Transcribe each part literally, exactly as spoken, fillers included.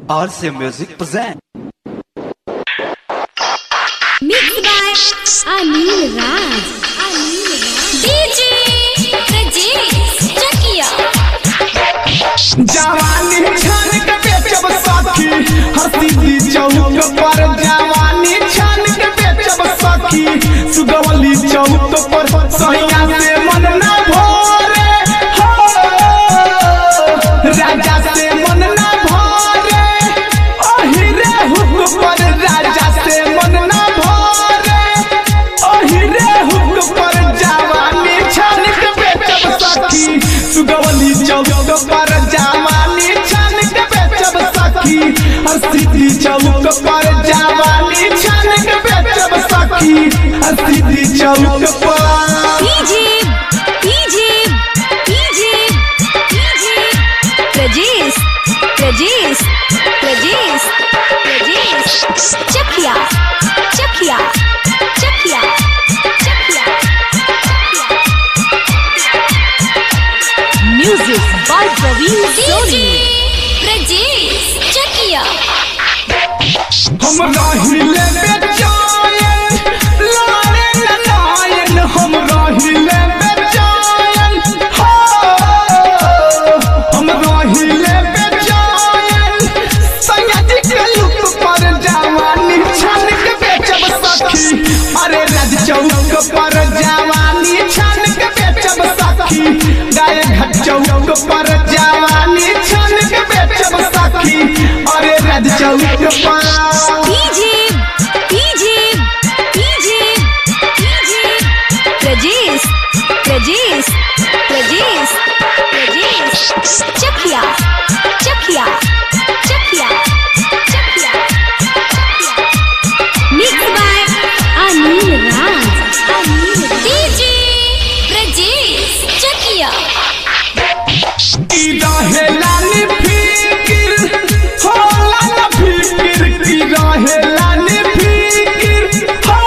R C Music present. Mixed by Anil Raj. D J Rajesh Chakia. जवानी छान के बेचब सखी हंसी दी चौक पर जवानी छान के बेचब सखी सुगवली चौक पर सैया से मन ना भरे हो राजा से मन ना भरे ओही रे हुक पर राजा से मन ना भरे ओही रे हुक पर जवानी छान के बेचब सखी सुगवली चौक पर जवानी छान के बेचब सखी हंसी चौक पर जवानी छान के बेचब सखी हंसी चौक पर DJ DJ DJ DJ Rajesh Rajesh Rajesh Rajesh Chakia Chakia Chakia Chakia Music by Praveen Soni Rajesh Chakia हम राहिले बेचैन लारे ननायन हम राहिले बेचैन हो हम राहिले बेचैन संगत के लुक पर जवानी छान के बेचब सखी अरे राज चौक पर जवानी छान के बेचब सखी गाय घाट चौक पर जवानी छान के बेचब सखी अरे राज चौक पर DJ DJ DJ DJ Rajesh Rajesh Rajesh Rajesh Chakia Chakia Chakia Chakia Mixed by Anil Raj D J Rajesh Chakia की रहे लाली फिकिर होला न फिकिर की रहे लाली फिकिर हो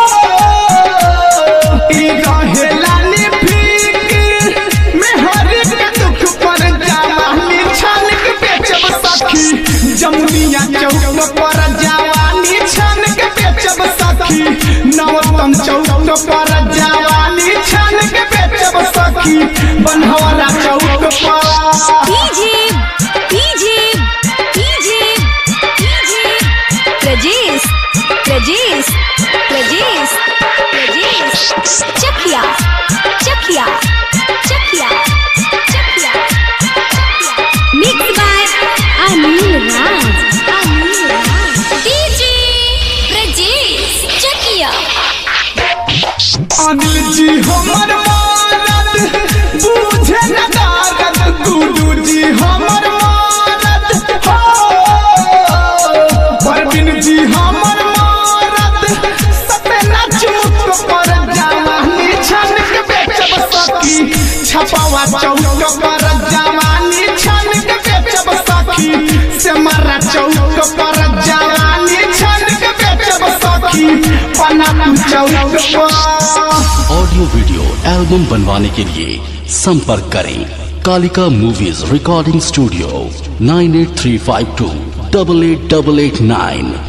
की रहे लाली फिकिर मैं हर के दुख पर जवानी छान के बेचब सखी जमुनिया चौक पर जवानी छान के बेचब सखी नवतन चौक पर जवानी छान के बेचब सखी बनहवरा चौक पर DJ DJ DJ DJ Rajesh Rajesh Rajesh Rajesh Chakia Chakia Chakia Chakia Mixed by Anil Raj D J Rajesh Chakia Anil ji हमर मारत बूझे न दारत गुडू जी हमर मारत हो परवीन जी हमर मारत सपना चौक पर जवानी छान के बेचब सखी छपावा चौक पर जवानी छान के बेचब सखी सेमरा चौक पर जवानी छान के बेचब सखी पन्ना चौक पर ऑडियो वीडियो एल्बम बनवाने के लिए संपर्क करें Kalika movies recording studio nine eight three five two double eight double eight nine.